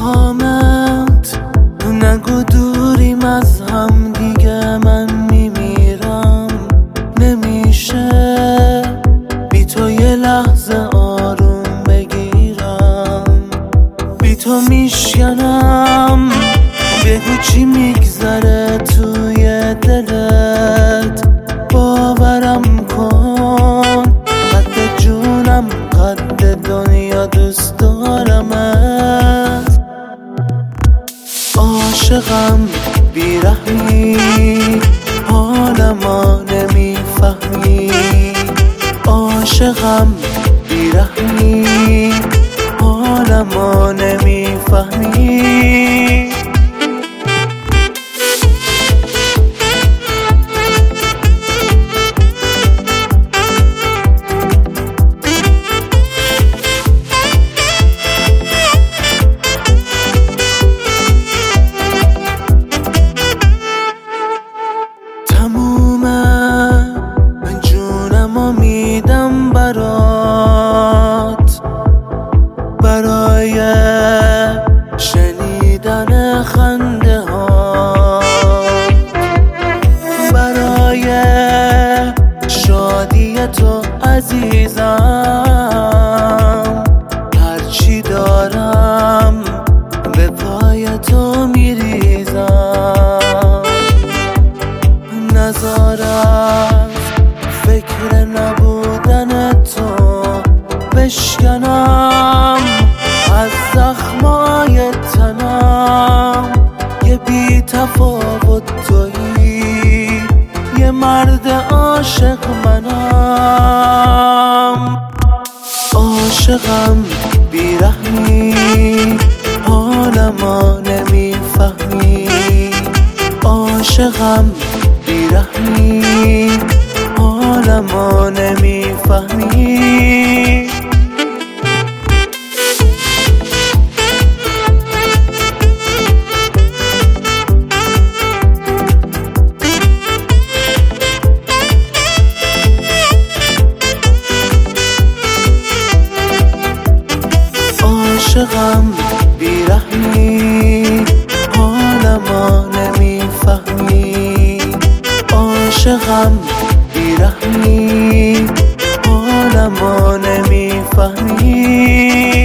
میخوامت، نگو دوریم از هم دیگه، من میمیرم. نمیشه بی تو یه لحظه آروم بگیرم، بی تو میشکنم. بگو چی میگذره توی دلت، باورم کن. قد جونم قد دنیا دوست دارمت. عاشقم بیرحمی، حالمو نمیفهمی. عاشقم بیرحمی، حالمو نمیفهمی. من جونمو میدم برات، برای شنیدن خنده ها، برای شادی تو عزیزم. هرچی دارم به پای تو میریزم. نذارم فکر نبودن تو بشکنم از زخمای تنم. یه بی تفاوت تویی، یه مرد عاشق منم. عاشقم بیرحمی، حالمو نمیفهمی. عاشقم بیرحمی، حالمو نمیفهمی. عاشقم بیرحمی، حالمو نمیفهمی. عاشقم بیرحمی، حالمو نمیفهمی.